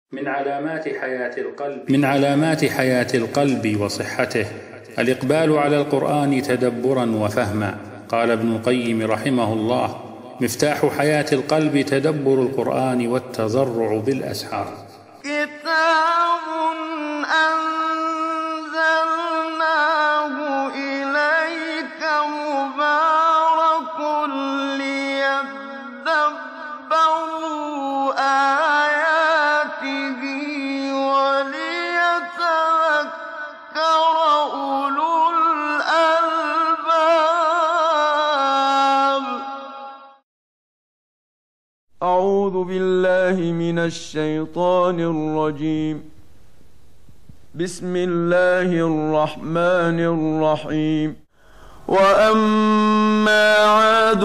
من علامات حياة القلب وصحته الإقبال على القرآن تدبرا وفهما. قال ابن القيم رحمه الله: مفتاح حياة القلب تدبر القرآن والتضرع بالأسحار. كتاب أنزلناه إليك مبارك ليدبروا آياته وليتذكر أولو الألباب. أعوذ بالله من الشيطان الرجيم. بسم الله الرحمن الرحيم. وأما عاد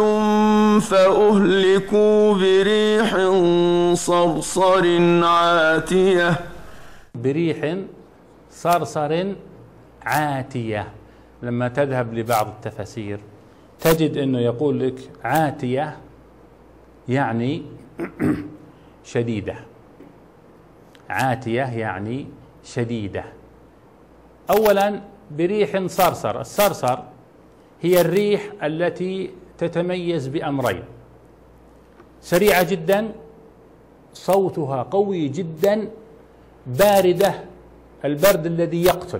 فأهلكوا بريح صرصر عاتية. بريح صرصر عاتية. لما تذهب لبعض التفاسير تجد أنه يقول لك عاتية يعني شديدة. عاتية يعني شديدة. أولا بريح صرصر. الصرصر هي الريح التي تتميز بأمرين: سريعة جدا، صوتها قوي جدا، باردة، البرد الذي يقتل.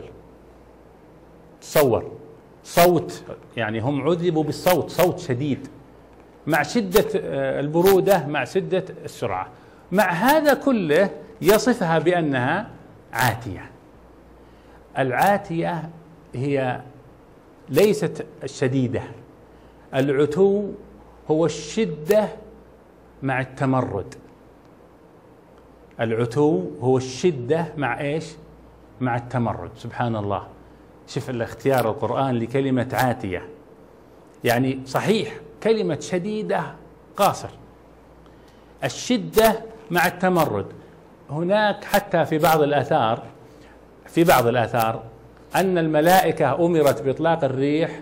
تصور صوت، يعني هم عذبوا بالصوت، صوت شديد مع شدة البرودة مع شدة السرعة. مع هذا كله يصفها بأنها عاتية. العاتية هي ليست الشديدة. العتو هو الشدة مع التمرد. العتو هو الشدة مع إيش؟ مع التمرد. سبحان الله، شوف الاختيار القرآن لكلمة عاتية. يعني صحيح كلمة شديدة قاصر، الشدة مع التمرد. هناك حتى في بعض الآثار أن الملائكة أمرت بإطلاق الريح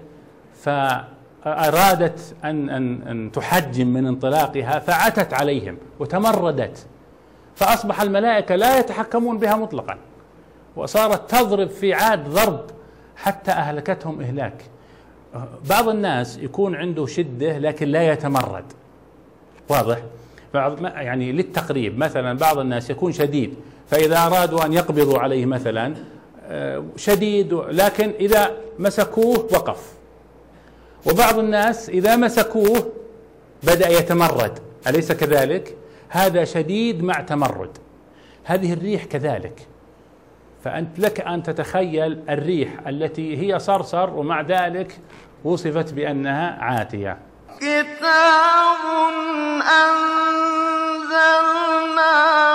فأرادت أن تحجم من انطلاقها فعتت عليهم وتمردت، فأصبح الملائكة لا يتحكمون بها مطلقا، وصارت تضرب في عاد ضرب حتى أهلكتهم إهلاك. بعض الناس يكون عنده شدة لكن لا يتمرد، واضح؟ يعني للتقريب، مثلا بعض الناس يكون شديد فإذا أرادوا أن يقبضوا عليه مثلا شديد، لكن إذا مسكوه وقف. وبعض الناس إذا مسكوه بدأ يتمرد، أليس كذلك؟ هذا شديد مع تمرد. هذه الريح كذلك. فأنت لك أن تتخيل الريح التي هي صرصر ومع ذلك وصفت بأنها عاتية. كتاب أنزلناه